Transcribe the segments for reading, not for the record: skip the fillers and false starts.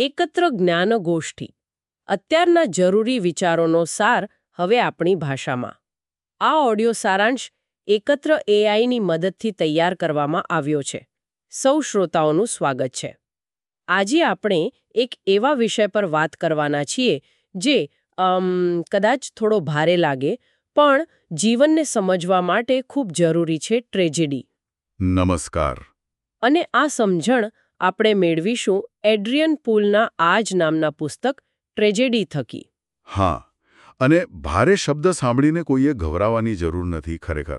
એકત્ર જ્ઞાનગોષ્ઠી અત્યારના જરૂરી વિચારોનો સાર હવે આપણી ભાષામાં. આ ઓડિયો સારાંશ એકત્ર એઆઈની મદદથી તૈયાર કરવામાં આવ્યો છે. સૌ શ્રોતાઓનું સ્વાગત છે. આજે આપણે એક એવા વિષય પર વાત કરવાના છીએ જે કદાચ થોડો ભારે લાગે પણ જીવનને સમજવા માટે ખૂબ જરૂરી છે: ટ્રેજેડી. નમસ્કાર. અને આ સમજણ આપણે મેળવીશું એડ્રિયન પૂલના આ જ નામના પુસ્તક ટ્રેજેડી થકી. હા, અને ભારે શબ્દ સાંભળીને કોઈએ ગભરાવાની જરૂર નથી. ખરેખર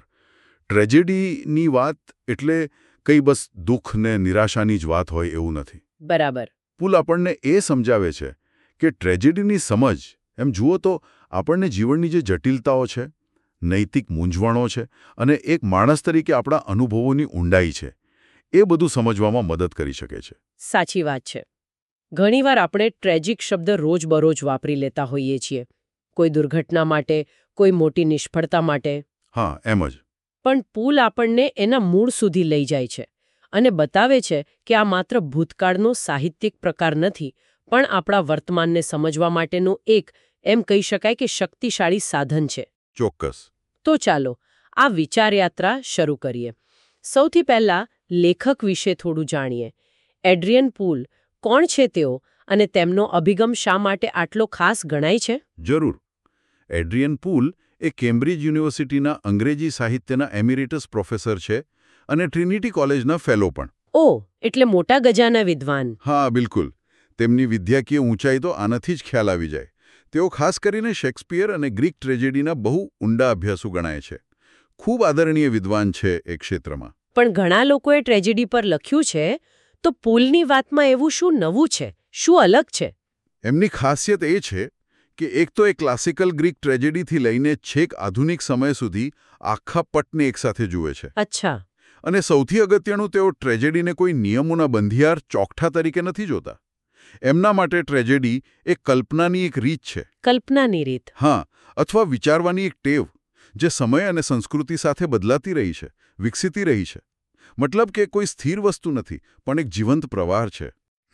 ટ્રેજેડીની વાત એટલે કંઈ બસ દુઃખ ને નિરાશાની જ વાત હોય એવું નથી. બરાબર. પૂલ આપણને એ સમજાવે છે કે ટ્રેજેડીની સમજ, એમ જુઓ તો, આપણને જીવનની જે જટિલતાઓ છે, નૈતિક મૂંઝવણો છે અને એક માણસ તરીકે આપણા અનુભવોની ઊંડાઈ છે, એ બધું સમજવામાં મદદ કરી શકે છે. સાચી વાત છે. ઘણીવાર આપણે ટ્રેજિક શબ્દ રોજબરોજ વાપરી લેતા હોઈએ છીએ, કોઈ દુર્ઘટના માટે, કોઈ મોટી નિષ્ફળતા માટે. હા, એમ જ. પણ પૂલ આપણને એના મૂળ સુધી લઈ જાય છે અને બતાવે છે કે આ માત્ર ભૂતકાળનો સાહિત્યિક પ્રકાર નથી, પણ આપણા વર્તમાનને સમજવા માટેનું એક, એમ કહી શકાય કે, શક્તિશાળી સાધન છે. ચોક્કસ. તો ચાલો આ વિચારયાત્રા શરૂ કરીએ. સૌથી પહેલા લેખક વિશે થોડું જાણીએ. એડ્રિયન પૂલ કોણ છે તેઓ, અને તેમનો અભિગમ શા માટે આટલો ખાસ ગણાય છે? જરૂર. એડ્રિયન પૂલ એ કેમ્બ્રિજ યુનિવર્સિટીના અંગ્રેજી સાહિત્યના એમિરેટસ પ્રોફેસર છે અને ટ્રિનિટી કોલેજના ફેલો પણ. ઓહ, એટલે મોટા ગજાના વિદ્વાન. હા, બિલકુલ. તેમની વિદ્યાકીય ઊંચાઈ તો આનાથી જ ખ્યાલ આવી જાય. તેઓ ખાસ કરીને શેક્સપિયર અને ગ્રીક ટ્રેજેડીના બહુ ઊંડા અભ્યાસુ ગણાય છે. ખૂબ આદરણીય વિદ્વાન છે એ ક્ષેત્રમાં. પણ ઘણા લોકોએ ટ્રેજેડી પર લખ્યું છે, તો પૂલની વાતમાં એવું શું નવું છે, શું અલગ છે? એમની ખાસિયત એ છે કે એક તો એ ક્લાસિકલ ગ્રીક ટ્રેજેડીથી લઈને છેક આધુનિક સમય સુધી આખા પટને એકસાથે જુએ છે. અચ્છા. અને સૌથી અગત્યનું, તેઓ ટ્રેજેડીને કોઈ નિયમોના બંધિયાર ચોકઠા તરીકે નથી જોતા. એમના માટે ટ્રેજેડી એ કલ્પનાની એક રીત છે. કલ્પનાની રીત? હા, અથવા વિચારવાની એક ટેવ, જે સમય અને સંસ્કૃતિ સાથે બદલાતી રહી છે, વિકસીતી રહી છે. મતલબ કે કોઈ સ્થિર વસ્તુ નથી, પણ એક જીવંત પ્રવાહ છે.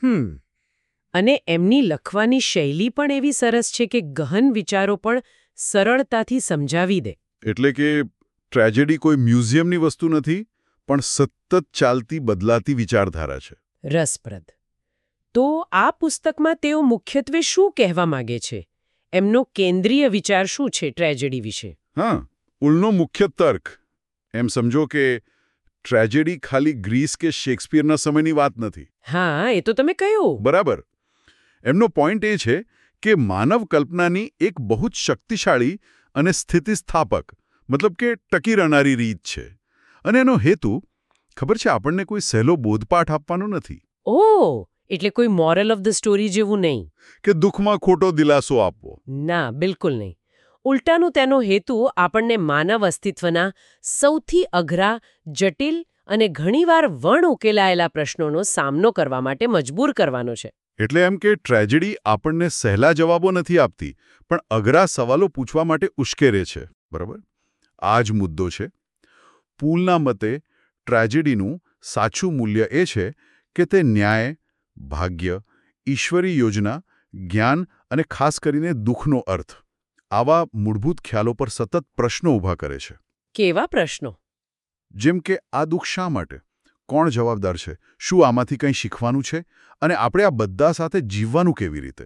અને એમની લખવાની શૈલી પણ એવી સરસ છે કે ગહન વિચારો પણ સરળતાથી સમજાવી દે. એટલે કે ટ્રેજેડી કોઈ મ્યુઝિયમની વસ્તુ નથી, પણ સતત ચાલતી બદલાતી વિચારધારા છે. રસપ્રદ. તો આ પુસ્તકમાં તેઓ મુખ્યત્વે શું કહેવા માંગે છે? એમનો કેન્દ્રીય વિચાર શું છે ટ્રેજેડી વિશે? હા, પૂલનો મુખ્ય તર્ક એમ સમજો કે ટ્રેજેડી ખાલી ગ્રીસ કે શેક્સપિયરના સમયની વાત નથી. હા, એ તો તમે કહ્યું. બરાબર. એમનો પોઈન્ટ એ છે કે માનવ કલ્પનાની એક બહુ જ શક્તિશાળી અને સ્થિતિસ્થાપક, મતલબ કે ટકી રહેનારી રીત છે. અને એનો હેતુ, ખબર છે, આપણને કોઈ સહેલો બોધપાઠ આપવાનો નથી. ઓહ, એટલે કોઈ મોરલ ઓફ ધ સ્ટોરી જેવું નહીં? કે દુઃખમાં ખોટો દિલાસો આપવો. ના, બિલકુલ નહીં. ઉલટાનું તેનો હેતુ આપણને માનવ અસ્તિત્વના સૌથી અઘરા, જટિલ અને ઘણીવાર વણ ઉકેલાયેલા પ્રશ્નોનો સામનો કરવા માટે મજબૂર કરવાનો છે. એટલે એમ કે ટ્રેજેડી આપણને સહેલા જવાબો નથી આપતી, પણ અઘરા સવાલો પૂછવા માટે ઉશ્કેરે છે. બરાબર? આ જ મુદ્દો છે. પૂલના મતે ટ્રેજેડીનું સાચું મૂલ્ય એ છે કે તે ન્યાય, ભાગ્ય, ઈશ્વરી યોજના, જ્ઞાન અને ખાસ કરીને દુઃખનો અર્થ, આવા મૂળભૂત ખ્યાલો પર સતત પ્રશ્નો ઊભા કરે છે. કેવા પ્રશ્નો? જેમ કે આ દુઃખ શા માટે? કોણ જવાબદાર છે? શું આમાંથી કંઈ શીખવાનું છે? અને આપણે આ બધા સાથે જીવવાનું કેવી રીતે?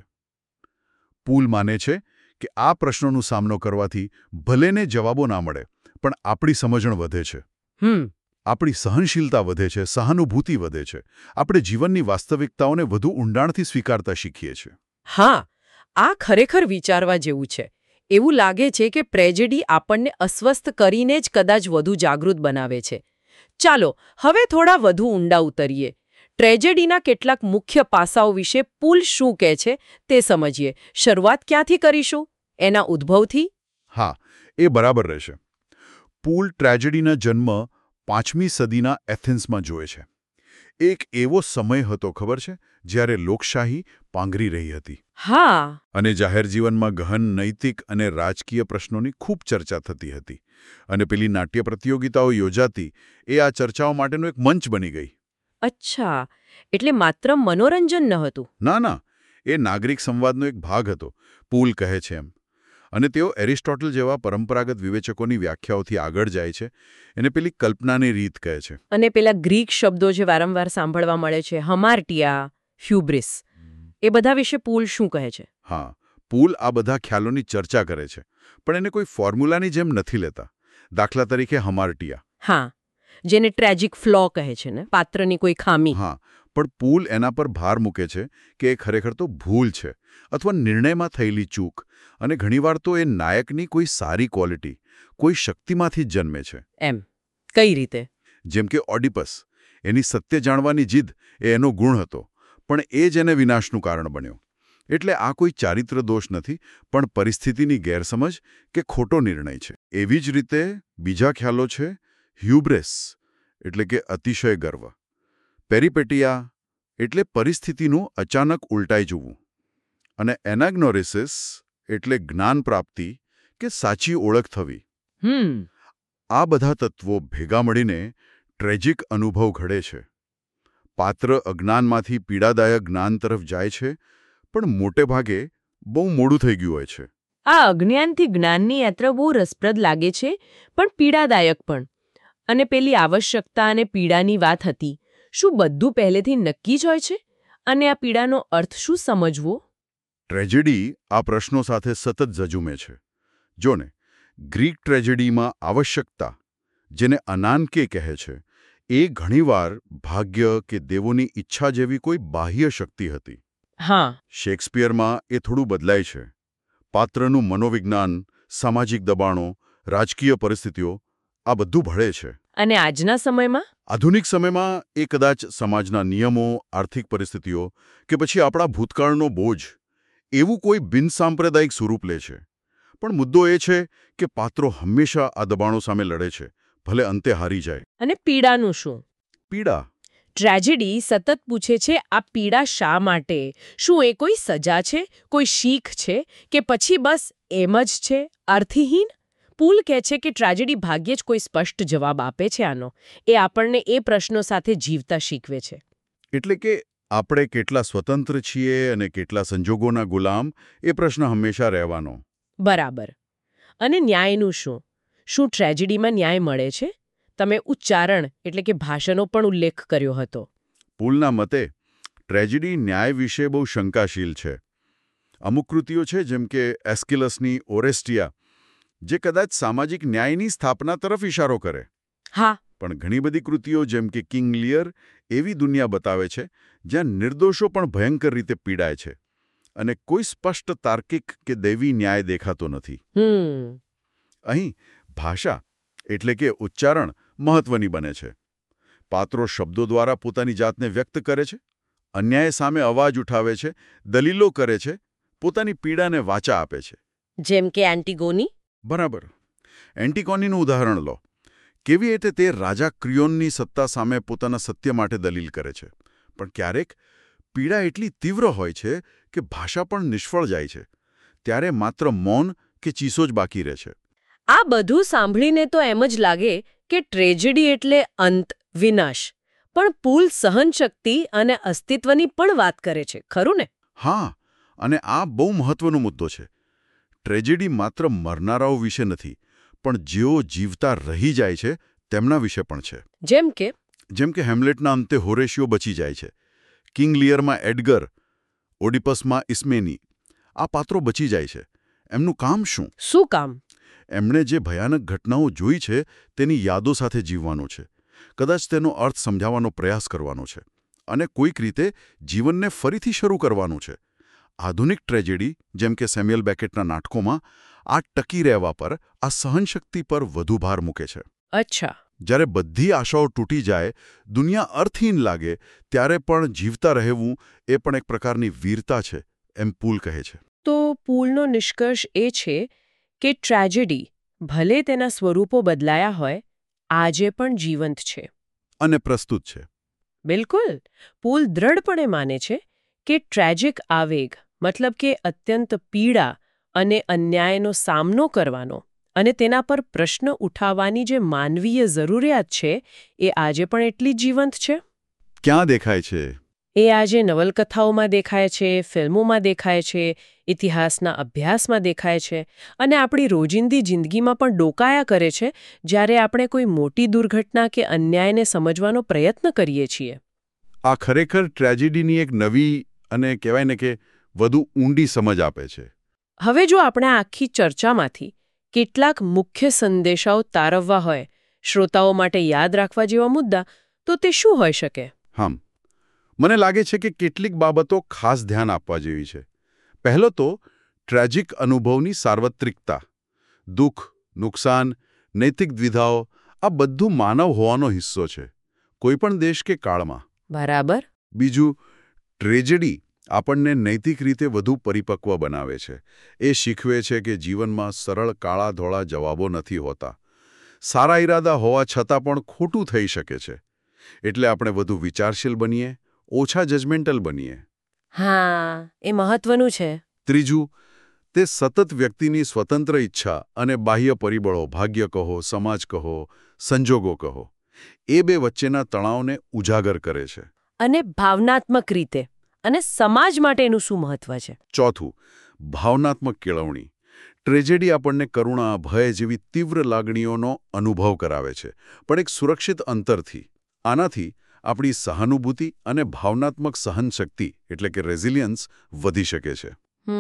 પૂલ માને છે કે આ પ્રશ્નોનો સામનો કરવાથી ભલેને જવાબો ના મળે, પણ આપણી સમજણ વધે છે. આપણી સહનશીલતા વધે છે, સહાનુભૂતિ વધે છે. આપણે જીવનની વાસ્તવિકતાઓને વધુ ઊંડાણથી સ્વીકારતા શીખીએ છીએ. હા, આ ખરેખર વિચારવા જેવું છે. એવું લાગે છે કે ટ્રેજેડી આપણને અસ્વસ્થ કરીને જ કદાચ વધુ જાગૃત બનાવે છે. ચાલો હવે થોડા વધુ ઊંડા ઉતરીએ. ટ્રેજેડીના કેટલાક મુખ્ય પાસાઓ વિશે પૂલ શું કહે છે તે સમજીએ. શરૂઆત ક્યાંથી કરીશું? એના ઉદ્ભવથી? હા, એ બરાબર રહેશે. પૂલ ટ્રેજેડીના જન્મ 5મી સદીના એથેન્સમાં જોએ છે. એક એવો સમય હતો, ખબર છે, જ્યારે લોકશાહી પાંગરી રહી હતી. હા. અને જાહેર જીવનમાં ગહન નૈતિક અને રાજકીય પ્રશ્નોની ખૂબ ચર્ચા થતી હતી. અને પેલી નાટ્ય પ્રતિયોગિતાઓ યોજાતી, એ આ ચર્ચાઓ માટેનો એક મંચ બની ગઈ. અચ્છા, એટલે માત્ર મનોરંજન ન હતું? ના ના, એ નાગરિક સંવાદનો એક ભાગ હતો, પૂલ કહે છે એમ. અને તેઓ એરિસ્ટોટલ જેવા પરંપરાગત વિવેચકોની વ્યાખ્યાઓથી આગળ જાય છે. એને પેલી કલ્પનાની રીત કહે છે. અને પેલા ગ્રીક શબ્દો જે વારંવાર સાંભળવા મળે છે, હમાર્ટિયા, હ્યુબ્રિસ, એ બધા વિશે પૂલ શું કહે છે? હા, પૂલ આ બધા ખ્યાલોની ચર્ચા કરે છે, પણ એને કોઈ ફોર્મ્યુલાની જેમ નથી લેતા. દાખલા તરીકે હમાર્ટિયા. હા, જેને ટ્રેજિક ફ્લો કહે છે ને, પાત્રની કોઈ ખામી. હા, પણ પૂલ એના પર ભાર મૂકે છે કે એ ખરેખર તો ભૂલ છે અથવા નિર્ણયમાં થયેલી ચૂક, અને ઘણીવાર તો એ નાયકની કોઈ સારી ક્વોલિટી, કોઈ શક્તિમાંથી જ જન્મે છે. એમ કઈ રીતે? જેમ કે ઓડિપસ, એની સત્ય જાણવાની જીદ એ એનો ગુણ હતો, પણ એ જ એને વિનાશનું કારણ બન્યો. એટલે આ કોઈ ચારિત્ર દોષ નથી, પણ પરિસ્થિતિની ગેરસમજ કે ખોટો નિર્ણય છે. એવી જ રીતે બીજા ખ્યાલો છે હ્યુબ્રેસ, એટલે કે અતિશય ગર્વ. પેરિપેટિયા એટલે પરિસ્થિતિનું અચાનક ઉલટાઈ જવું. અને એનાગ્નોરિસિસ એટલે જ્ઞાન પ્રાપ્તિ કે સાચી ઓળખ થવી. આ બધા તત્વો ભેગા મળીને ટ્રેજિક અનુભવ ઘડે છે. પાત્ર અજ્ઞાનમાંથી પીડાદાયક જ્ઞાન તરફ જાય છે, પણ મોટે ભાગે બહુ મોડું થઈ ગયું હોય છે. આ અજ્ઞાનથી જ્ઞાનની યાત્રા બહુ રસપ્રદ લાગે છે, પણ પીડાદાયક પણ. અને પેલી આવશ્યકતા અને પીડાની વાત હતી, શું બધું પહેલેથી નક્કી જ હોય છે? અને આ પીડાનો અર્થ શું સમજવો? ટ્રેજેડી આ પ્રશ્નો સાથે સતત ઝઝૂમે છે. જોને, ગ્રીક ટ્રેજેડીમાં આવશ્યકતા, જેને અનાન્કે કહે છે, એ ઘણીવાર ભાગ્ય કે દેવોની ઈચ્છા જેવી કોઈ બાહ્ય શક્તિ હતી. હા, શેક્સપિયરમાં એ થોડું બદલાય છે. પાત્રનું મનોવિજ્ઞાન, સામાજિક દબાણો, રાજકીય પરિસ્થિતિઓ, આ બધું ભળે છે. અને આજના સમયમાં? આધુનિક સમયમાં એ કદાચ સમાજના નિયમો, આર્થિક પરિસ્થિતિઓ કે પછી આપણા ભૂતકાળનો બોજ, એવું કોઈ બિનસાંપ્રદાયિક સ્વરૂપ લે છે. પણ મુદ્દો એ છે કે પાત્રો હંમેશા આ દબાણો સામે લડે છે, ભલે અંતે હારી જાય. અને પીડાનું શું? પીડા. ટ્રેજેડી સતત પૂછે છે, આ પીડા શા માટે? શું એ કોઈ સજા છે, કોઈ શીખ છે, કે પછી બસ એમ જ છે, અર્થહીન? પૂલ કહે છે કે ટ્રેજેડી ભાગ્યે જ કોઈ સ્પષ્ટ જવાબ આપે છે આનો. એ આપણને એ પ્રશ્નો સાથે જીવતા શીખવે છે. એટલે કે આપણે કેટલા સ્વતંત્ર છીએ અને કેટલા સંજોગોના ગુલામ, એ પ્રશ્ન હંમેશા રહેવાનો. બરાબર. અને ન્યાયનું શું? શું ટ્રેજેડીમાં ન્યાય મળે છે? તમે ઉચ્ચારણ એટલે કે ભાષાનો પણ ઉલ્લેખ કર્યો હતો. પૂલના મતે ટ્રેજેડી ન્યાય વિશે બહુ શંકાશીલ છે. અમુક કૃતિઓ છે, જેમ કે એસ્કિલસની ઓરેસ્ટિયા, જે કદાચ સામાજિક ન્યાયની સ્થાપના તરફ ઇશારો કરે. હા, પણ ઘણી બધી કૃતિઓ, જેમ કે કિંગ લિયર, એવી દુનિયા બતાવે છે જ્યાં નિર્દોષો પણ ભયંકર રીતે પીડાય છે અને કોઈ સ્પષ્ટ તાર્કિક કે દૈવી ન્યાય દેખાતો નથી. અહીં ભાષા એટલે કે ઉચ્ચારણ મહત્વની બને છે. પાત્રો શબ્દો દ્વારા પોતાની જાતને વ્યક્ત કરે છે, અન્યાય સામે અવાજ ઉઠાવે છે, દલીલો કરે છે, પોતાની પીડાને વાચા આપે છે. જેમ કે એન્ટિગોની? બરાબર. એન્ટિગોનીનું ઉદાહરણ લો. કેવી રીતે તે રાજા ક્રિયોનની સત્તા સામે પોતાના સત્ય માટે દલીલ કરે છે, પણ ક્યારેક પીડા એટલી તીવ્ર હોય છે કે ભાષા પણ નિષ્ફળ જાય છે. ત્યારે માત્ર મૌન કે ચીસો જ બાકી રહે છે. આ બધું સાંભળીને તો એમ જ લાગે કે ટ્રેજેડી એટલે અંત, વિનાશ. પણ પૂલ સહનશક્તિ અને અસ્તિત્વની પણ વાત કરે છે, ખરું ને? હા, અને આ બહુ મહત્વનો મુદ્દો છે. ટ્રેજેડી માત્ર મરનારાઓ વિશે નથી, પણ જેઓ જીવતા રહી જાય છે તેમના વિશે પણ છે. જેમ કે હેમ્લેટના અંતે હોરેશિયો બચી જાય છે, કિંગ લિયરમાં એડગર, ઓડિપસમાં ઇસ્મેની. આ પાત્રો બચી જાય છે. એમનું કામ શું? શું કામ? એમણે જે ભયાનક ઘટનાઓ જોઈ છે તેની યાદો સાથે જીવવાનું છે, કદાચ તેનો અર્થ સમજાવવાનો પ્રયાસ કરવાનો છે, અને કોઈક રીતે જીવનને ફરીથી શરૂ કરવાનું છે. આધુનિક ટ્રેજેડી, જેમ કે સેમ્યુઅલ બેકેટના નાટકોમાં, આ ટકી રહેવા પર, આ સહનશક્તિ પર વધુ ભાર મૂકે છે. અચ્છા. જ્યારે બધી આશાઓ તૂટી જાય, દુનિયા અર્થહીન લાગે, ત્યારે પણ જીવતા રહેવું એ પણ એક પ્રકારની વીરતા છે, એમ પૂલ કહે છે. તો પૂલનો નિષ્કર્ષ એ છે કે ટ્રેજેડી, ભલે તેના સ્વરૂપો બદલાયા હોય, આજે પણ જીવંત છે. અને પ્રસ્તુત છે. બિલકુલ. પૂલ દ્રઢપણે માને છે કે ટ્રેજિક આવેગ, મતલબ કે અત્યંત પીડા અને અન્યાયનો સામનો કરવાનો અને તેના પર પ્રશ્ન ઉઠાવવાની જે માનવીય જરૂરિયાત છે, એ આજે પણ એટલી જીવંત છે. ક્યાં દેખાય છે? એ આજે નવલકથાઓમાં દેખાય છે, ફિલ્મોમાં દેખાય છે, ઇતિહાસના અભ્યાસમાં દેખાય છે અને આપણી રોજિંદી જિંદગીમાં પણ ડોકાયા કરે છે જ્યારે આપણે કોઈ મોટી દુર્ઘટના કે અન્યાયને સમજવાનો પ્રયત્ન કરીએ છીએ. આ ખરેખર ટ્રેજેડીની એક નવી અને કહેવાય ને કે વધુ ઊંડી સમજ આપે છે. હવે જો આપણે આ આખી ચર્ચામાંથી કેટલાક મુખ્ય સંદેશાઓ તારવવા હોય, શ્રોતાઓ માટે યાદ રાખવા જેવા મુદ્દા, તો તે શું હોઈ શકે? હા, મને લાગે છે કે કેટલીક બાબતો ખાસ ધ્યાન આપવા જેવી છે. પહેલો તો ટ્રેજિક અનુભવની સાર્વત્રિકતા. દુઃખ, નુકસાન, નૈતિક દ્વિધાઓ આ બધું માનવ હોવાનો હિસ્સો છે, કોઈપણ દેશ કે કાળમાં. બરાબર. બીજું, ટ્રેજેડી આપણને નૈતિક રીતે વધુ પરિપક્વ બનાવે છે. એ શીખવે છે કે જીવનમાં સરળ કાળા-ધોળા જવાબો નથી હોતા. સારા ઈરાદા હોવા છતાં પણ ખોટું થઈ શકે છે. એટલે આપણે વધુ વિચારશીલ બનીએ, ઓછા જજમેન્ટલ બનીએ. હા, એ મહત્વનું છે. ત્રીજું, તે સતત વ્યક્તિની સ્વતંત્ર ઈચ્છા અને બાહ્ય પરિબળો, ભાગ્ય કહો, સમાજ કહો, સંજોગો કહો, એ બે વચ્ચેના તણાવને ઉજાગર કરે છે. અને ભાવનાત્મક રીતે અને સમાજ માટેનું શું મહત્વ છે? ચોથું, ભાવનાત્મક કેળવણી. ટ્રેજેડી આપણને કરુણા, ભય જેવી તીવ્ર લાગણીઓનો અનુભવ કરાવે છે, પણ એક સુરક્ષિત અંતરથી. આનાથી આપણી સહાનુભૂતિ અને ભાવનાત્મક સહનશક્તિ એટલે કે રેઝિલિયન્સ વધી શકે છે.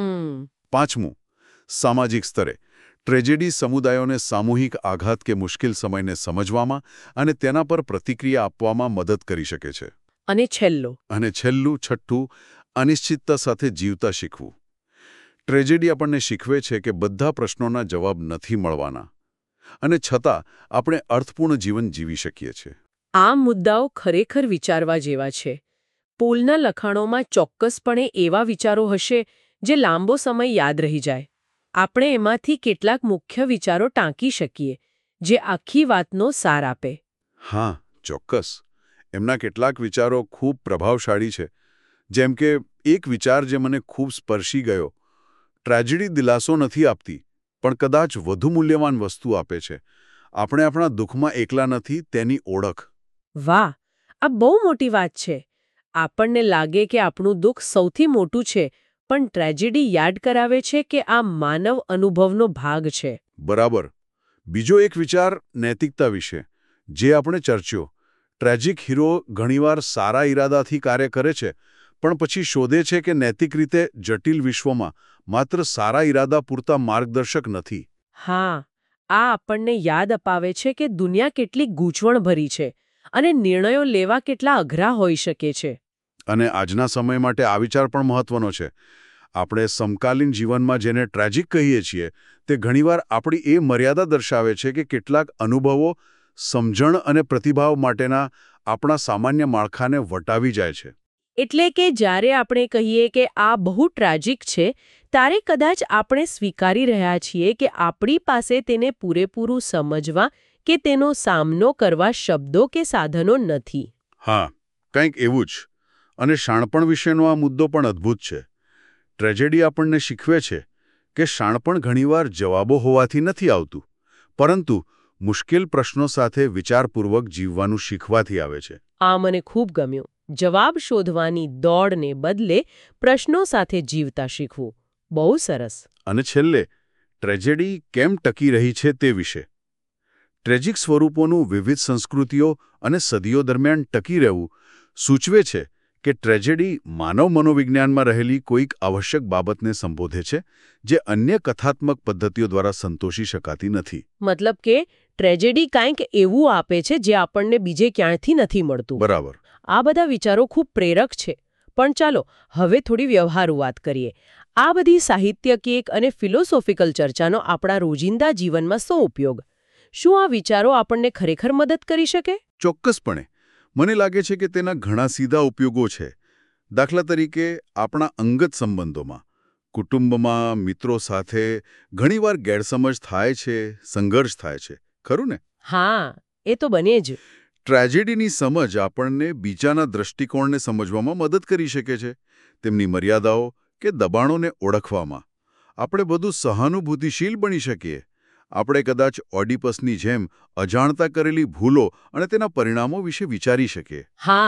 પાંચમું, સામાજિક સ્તરે. ટ્રેજેડી સમુદાયોને સામૂહિક આઘાત કે મુશ્કેલ સમયને સમજવામાં અને તેના પર પ્રતિક્રિયા આપવામાં મદદ કરી શકે છે. અને છેલ્લું, છઠ્ઠું, અનિશ્ચિતતા સાથે જીવતા શીખવું. ટ્રેજેડી આપણને શીખવે છે કે બધા પ્રશ્નોના જવાબ નથી મળવાના અને છતાં આપણે અર્થપૂર્ણ જીવન જીવી શકીએ છીએ. આ મુદ્દાઓ ખરેખર વિચારવા જેવા છે. પોલના લખાણોમાં ચોક્કસપણે એવા વિચારો હશે જે લાંબો સમય યાદ રહી જાય. આપણે એમાંથી કેટલાક મુખ્ય વિચારો ટાંકી શકીએ, જે આખી વાતનો સાર આપે. હા, ચોક્કસ. એમના કેટલાક વિચારો ખૂબ પ્રભાવશાળી છે. જેમ કે એક વિચાર જે મને ખૂબ સ્પર્શી ગયો, ટ્રેજેડી દિલાસો નથી આપતી, પણ કદાચ વધુ મૂલ્યવાન વસ્તુ આપે છે. આપણે આપણા દુઃખમાં એકલા નથી, તેની ઓળખ. વાહ, આ બહુ મોટી વાત છે. આપણને લાગે કે આપણું દુઃખ સૌથી મોટું છે, પણ ટ્રેજેડી યાદ કરાવે છે કે આ માનવ અનુભવનો ભાગ છે. બરાબર. બીજો એક વિચાર નૈતિકતા વિશે, જે આપણે ચર્ચ્યો. ટ્રેજિક હીરો ઘણીવાર સારા ઈરાદાથી કાર્ય કરે છે, પણ પછી શોધે છે કે નૈતિક રીતે જટિલ વિશ્વમાં માત્ર સારા ઈરાદા પૂરતા માર્ગદર્શક નથી. હા, આ આપણને યાદ અપાવે છે કે દુનિયા કેટલી ગૂંચવણભરી છે અને નિર્ણયો લેવા કેટલા અઘરા હોઈ શકે છે. અને આજના સમય માટે આ વિચાર પણ મહત્વનો છે. આપણે સમકાલીન જીવનમાં જેને ટ્રેજિક કહીએ છીએ, તે ઘણીવાર આપણી એ મર્યાદા દર્શાવે છે કે કેટલાક અનુભવો સમજણ અને પ્રતિભાવ માટેના આપણા સામાન્ય માળખાને વટાવી જાય છે. એટલે કે જ્યારે આપણે કહીએ કે આ બહુ ટ્રેજિક છે, ત્યારે કદાચ આપણે સ્વીકારી રહ્યા છીએ કે આપણી પાસે તેને પૂરેપૂરું સમજવા કે તેનો સામનો કરવા શબ્દો કે સાધનો નથી. હા, કંઈક એવું જ. અને શાણપણ વિશેનો આ મુદ્દો પણ અદ્ભુત છે. ટ્રેજેડી આપણને શીખવે છે કે શાણપણ ઘણીવાર જવાબો હોવાથી નથી આવતું, પરંતુ મુશ્કેલ પ્રશ્નો સાથે વિચારપૂર્વક જીવવાનું શીખવાથી આવે છે. આ મને ખૂબ ગમ્યું. જવાબ શોધવાની દોડને બદલે પ્રશ્નો સાથે જીવતા શીખવું. બહુ સરસ. અને છેલ્લે, ટ્રેજેડી કેમ ટકી રહી છે તે વિશે. ટ્રેજિક સ્વરૂપોનું વિવિધ સંસ્કૃતિઓ અને સદીઓ દરમિયાન ટકી રહેવું સૂચવે છે કે ટ્રેજેડી માનવ મનોવિજ્ઞાનમાં રહેલી કોઈક આવશ્યક બાબતને સંબોધે છે, જે અન્ય કથાત્મક પદ્ધતિઓ દ્વારા સંતોષી શકાતી નથી. મતલબ કે ટ્રેજેડી કાંઈક એવું આપે છે જે આપણને બીજે ક્યાંયથી નથી મળતું. બરાબર. આ બધા વિચારો ખૂબ પ્રેરક છે. પણ ચાલો હવે થોડી વ્યવહારુ વાત કરીએ. આ બધી સાહિત્યિક અને ફિલોસોફિકલ ચર્ચાનો આપણા રોજિંદા જીવનમાં શું ઉપયોગ? શું આ વિચારો આપણને ખરેખર મદદ કરી શકે? ચોક્કસપણે. મને લાગે છે કે તેના ઘણા સીધા ઉપયોગો છે. દાખલા તરીકે આપણા અંગત સંબંધોમાં, કુટુંબમાં, મિત્રો સાથે ઘણીવાર ગેરસમજ થાય છે, સંઘર્ષ થાય છે. ખરું ને? હા, એ તો બને જ. ટ્રેજેડીની સમજ આપણને બીજાના દૃષ્ટિકોણને સમજવામાં મદદ કરી શકે છે, તેમની મર્યાદાઓ કે દબાણોને ઓળખવામાં. આપણે બધું સહાનુભૂતિશીલ બની શકીએ. આપણે કદાચ ઓડિપસની જેમ અજાણતા કરેલી ભૂલો અને તેના પરિણામો વિશે વિચારી શકીએ. હા,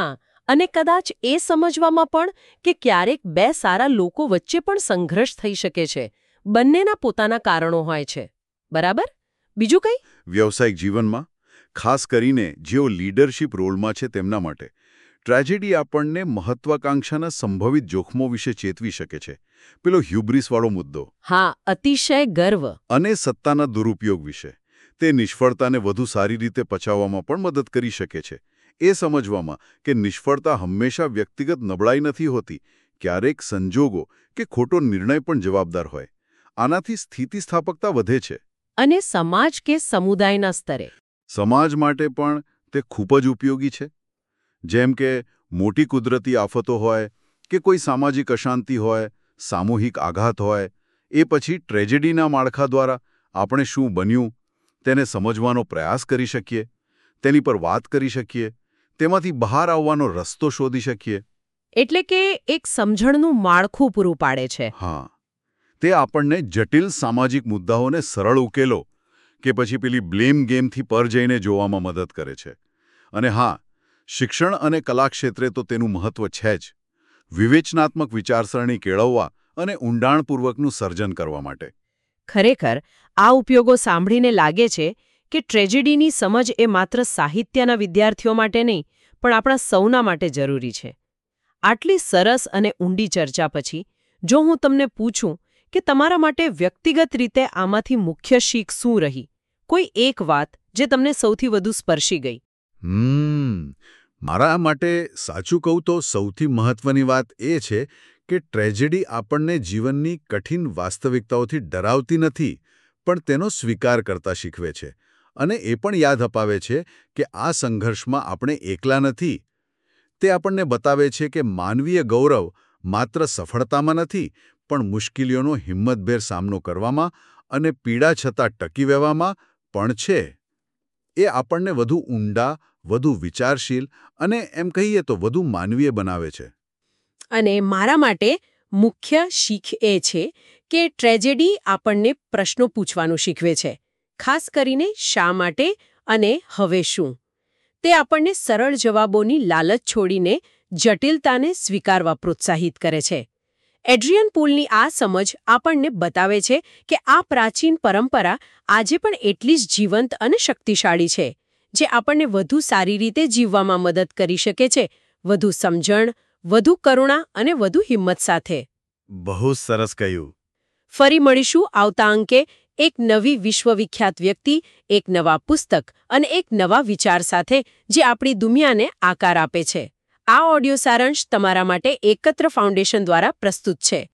અને કદાચ એ સમજવામાં પણ કે ક્યારેક બે સારા લોકો વચ્ચે પણ સંઘર્ષ થઈ શકે છે. બંનેના પોતાના કારણો હોય છે. બરાબર? બીજું કંઈ? વ્યવસાયિક જીવનમાં ખાસ કરીને જેઓ લીડરશિપ રોલમાં છે તેમના માટે ટ્રેજેડી આપણને મહત્વાકાંક્ષાના સંભવિત જોખમો વિશે ચેતવી શકે છે. પેલો હ્યુબ્રિસવાળો મુદ્દો. હા, અતિશય ગર્વ. અને સત્તાના દુરુપયોગ વિશે. તે નિષ્ફળતાને વધુ સારી રીતે પચાવવામાં પણ મદદ કરી શકે છે. એ સમજવામાં કે નિષ્ફળતા હંમેશા વ્યક્તિગત નબળાઈ નથી હોતી, ક્યારેક સંજોગો કે ખોટો નિર્ણય પણ જવાબદાર હોય. આનાથી સ્થિતિસ્થાપકતા વધે છે. અને સમાજ કે સમુદાયના સ્તરે? સમાજ માટે પણ તે ખૂબ જ ઉપયોગી છે. જેમ કે મોટી કુદરતી આફતો હોય કે કોઈ સામાજિક અશાંતિ હોય, સામૂહિક આઘાત હોય, એ પછી ટ્રેજેડીના માળખા દ્વારા આપણે શું બન્યું તેને સમજવાનો પ્રયાસ કરી શકીએ, તેની પર વાત કરી શકીએ, તેમાંથી બહાર આવવાનો રસ્તો શોધી શકીએ. એટલે કે એક સમજણનું માળખું પૂરું પાડે છે. હા, તે આપણને જટિલ સામાજિક મુદ્દાઓને સરળ ઉકેલો કે પછી પેલી બ્લેમ ગેમથી પર જઈને જોવામાં મદદ કરે છે. અને હા, શિક્ષણ અને કલા ક્ષેત્રે તો તેનું મહત્વ છે જ. વિવેચનાત્મક વિચારસરણી કેળવવા અને ઊંડાણપૂર્વકનું સર્જન કરવા માટે. ખરેખર, આ ઉપયોગો સાંભળીને લાગે છે કે ટ્રેજેડીની સમજ એ માત્ર સાહિત્યના વિદ્યાર્થીઓ માટે નહીં, પણ આપણા સૌના માટે જરૂરી છે. આટલી સરસ અને ઊંડી ચર્ચા પછી જો હું તમને પૂછું કે તમારા માટે વ્યક્તિગત રીતે આમાંથી મુખ્ય શીખ શું રહી? કોઈ એક વાત જે તમને સૌથી વધુ સ્પર્શી ગઈ? મારા માટે સાચું કહું તો સૌથી મહત્વની વાત એ છે કે ટ્રેજેડી આપણને જીવનની કઠિન વાસ્તવિકતાઓથી ડરાવતી નથી, પણ તેનો સ્વીકાર કરતા શીખવે છે. અને એ પણ યાદ અપાવે છે કે આ સંઘર્ષમાં આપણે એકલા નથી. તે આપણને બતાવે છે કે માનવીય ગૌરવ માત્ર સફળતામાં નથી, પણ મુશ્કેલીઓનો હિંમતભેર સામનો કરવામાં અને પીડા છતાં ટકી રહેવામાં પણ છે. એ આપણને વધુ ઊંડા, વધુ વિચારશીલ અને એમ કહીએ તો વધુ માનવીય બનાવે છે. અને મારા માટે મુખ્ય શીખ એ છે કે ટ્રેજેડી આપણને પ્રશ્નો પૂછવાનું શીખવે છે. ખાસ કરીને શા માટે અને હવે શું? તે આપણને સરળ જવાબોની લાલચ છોડીને જટિલતાને સ્વીકારવા પ્રોત્સાહિત કરે છે. એડ્રિયન પૂલની આ સમજ આપણને બતાવે છે કે આ પ્રાચીન પરંપરા આજે પણ એટલી જ જીવંત અને શક્તિશાળી છે, જે આપણને વધુ સારી રીતે જીવવામાં મદદ કરી શકે છે, વધુ સમજણ, વધુ કરુણા અને વધુ હિંમત સાથે. બહુ સરસ કહ્યું. ફરી મળીશું આવતા અંકે એક નવી વિશ્વવિખ્યાત વ્યક્તિ, એક નવા પુસ્તક અને એક નવા વિચાર સાથે જે આપણી દુનિયાને આકાર આપે છે. આ ઓડિયો સારાંશ તમારા માટે એકત્ર ફાઉન્ડેશન દ્વારા પ્રસ્તુત છે.